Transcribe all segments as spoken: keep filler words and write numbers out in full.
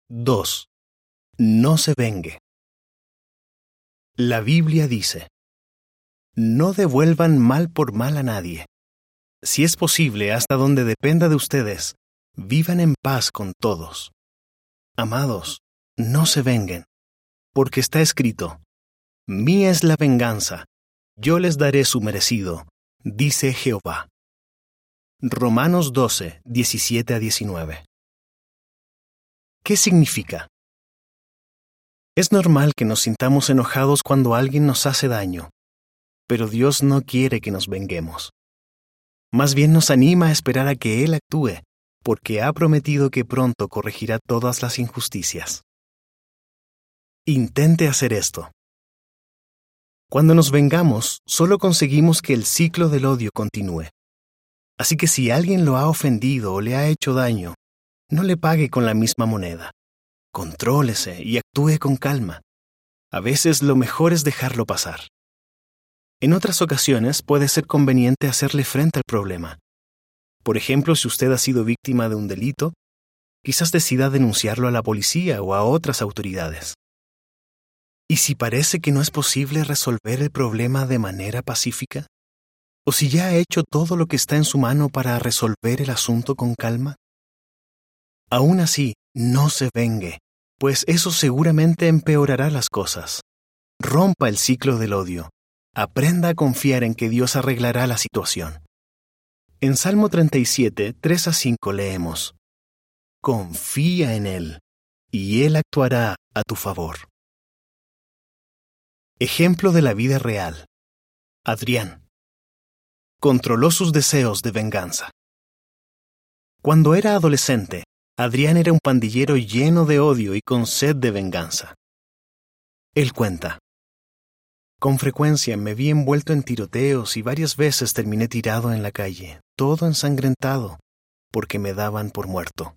dos. No se vengue. La Biblia dice: no devuelvan mal por mal a nadie. Si es posible, hasta donde dependa de ustedes, vivan en paz con todos. Amados, no se venguen, porque está escrito: mía es la venganza, yo les daré su merecido, dice Jehová. Romanos doce, diecisiete a diecinueve. ¿Qué significa? Es normal que nos sintamos enojados cuando alguien nos hace daño, pero Dios no quiere que nos venguemos. Más bien nos anima a esperar a que Él actúe, porque ha prometido que pronto corregirá todas las injusticias. Intente hacer esto. Cuando nos vengamos, solo conseguimos que el ciclo del odio continúe. Así que si alguien lo ha ofendido o le ha hecho daño, no le pague con la misma moneda. Contrólese y actúe con calma. A veces lo mejor es dejarlo pasar. En otras ocasiones puede ser conveniente hacerle frente al problema. Por ejemplo, si usted ha sido víctima de un delito, quizás decida denunciarlo a la policía o a otras autoridades. ¿Y si parece que no es posible resolver el problema de manera pacífica? ¿O si ya ha hecho todo lo que está en su mano para resolver el asunto con calma? Aún así, no se vengue, pues eso seguramente empeorará las cosas. Rompa el ciclo del odio. Aprenda a confiar en que Dios arreglará la situación. En Salmo treinta y siete, tres a cinco leemos: confía en Él, y Él actuará a tu favor. Ejemplo de la vida real. Adrián controló sus deseos de venganza. Cuando era adolescente, Adrián era un pandillero lleno de odio y con sed de venganza. Él cuenta: con frecuencia me vi envuelto en tiroteos y varias veces terminé tirado en la calle, todo ensangrentado, porque me daban por muerto.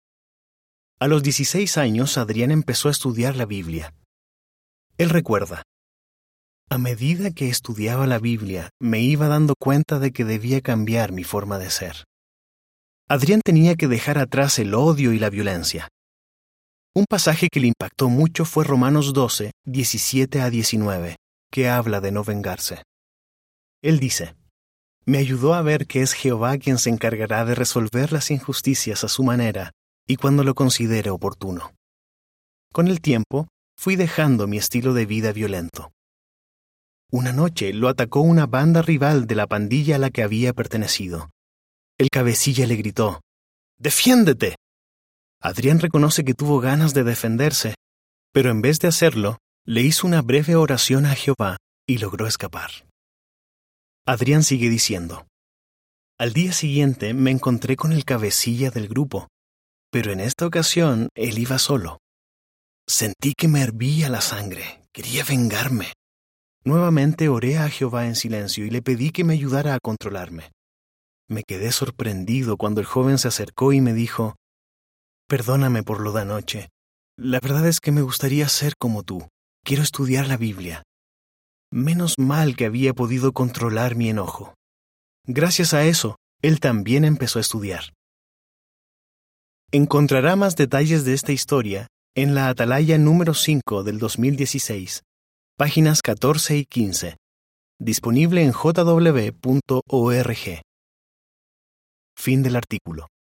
A los dieciséis años, Adrián empezó a estudiar la Biblia. Él recuerda: a medida que estudiaba la Biblia, me iba dando cuenta de que debía cambiar mi forma de ser. Adrián tenía que dejar atrás el odio y la violencia. Un pasaje que le impactó mucho fue Romanos doce, diecisiete a diecinueve, que habla de no vengarse. Él dice: me ayudó a ver que es Jehová quien se encargará de resolver las injusticias a su manera y cuando lo considere oportuno. Con el tiempo, fui dejando mi estilo de vida violento. Una noche lo atacó una banda rival de la pandilla a la que había pertenecido. El cabecilla le gritó: ¡defiéndete! Adrián reconoce que tuvo ganas de defenderse, pero en vez de hacerlo, le hizo una breve oración a Jehová y logró escapar. Adrián sigue diciendo: al día siguiente me encontré con el cabecilla del grupo, pero en esta ocasión él iba solo. Sentí que me hervía la sangre, quería vengarme. Nuevamente oré a Jehová en silencio y le pedí que me ayudara a controlarme. Me quedé sorprendido cuando el joven se acercó y me dijo: perdóname por lo de anoche. La verdad es que me gustaría ser como tú. Quiero estudiar la Biblia. Menos mal que había podido controlar mi enojo. Gracias a eso, él también empezó a estudiar. Encontrará más detalles de esta historia en la Atalaya número cinco del dos mil dieciséis, páginas catorce y quince, disponible en j w punto org. Fin del artículo.